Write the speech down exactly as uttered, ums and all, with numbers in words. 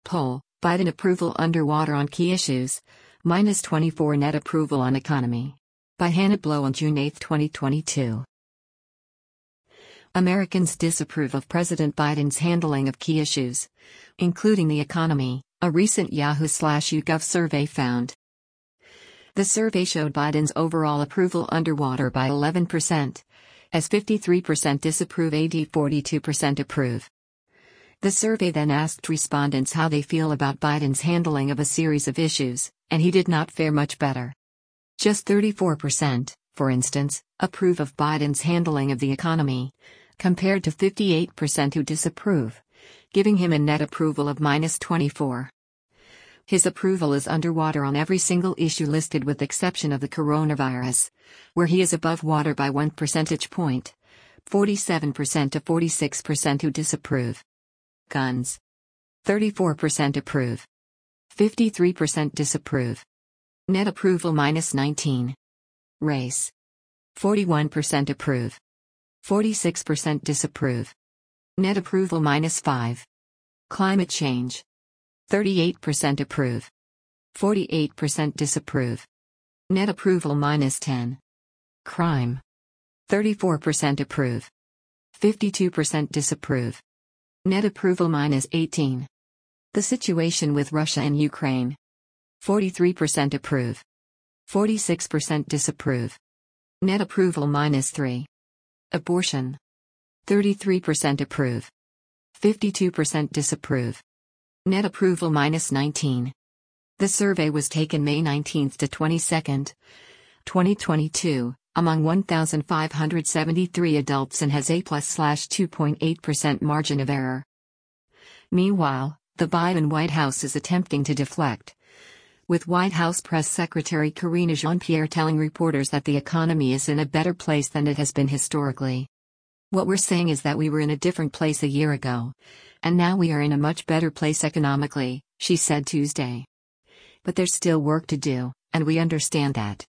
poll, Biden approval underwater on key issues, minus twenty-four net approval on economy. By Hannah Blow on June eighth, twenty twenty-two. Americans disapprove of President Biden's handling of key issues, including the economy, a recent Yahoo slash YouGov survey found. The survey showed Biden's overall approval underwater by eleven percent, as fifty-three percent disapprove and forty-two percent approve. The survey then asked respondents how they feel about Biden's handling of a series of issues, and he did not fare much better. Just thirty-four percent, for instance, approve of Biden's handling of the economy, compared to fifty-eight percent who disapprove, giving him a net approval of minus twenty-four. His approval is underwater on every single issue listed with exception of the coronavirus, where he is above water by one percentage point, forty-seven percent to forty-six percent who disapprove. Guns. thirty-four percent approve. fifty-three percent disapprove. Net approval minus nineteen. Race. forty-one percent approve. forty-six percent disapprove. Net approval minus five. Climate change. thirty-eight percent approve. forty-eight percent disapprove. Net approval minus ten. Crime. thirty-four percent approve. fifty-two percent disapprove. Net approval minus eighteen. The situation with Russia and Ukraine. forty-three percent approve. forty-six percent disapprove. Net approval minus three. Abortion. thirty-three percent approve. fifty-two percent disapprove. Net approval minus nineteen. The survey was taken May nineteenth to twenty-second, twenty twenty-two, among one thousand five hundred seventy-three adults and has a plus slash two point eight percent margin of error. Meanwhile, the Biden White House is attempting to deflect, with White House Press Secretary Karine Jean-Pierre telling reporters that the economy is in a better place than it has been historically. "What we're saying is that we were in a different place a year ago, and now we are in a much better place economically," she said Tuesday. "But there's still work to do, and we understand that."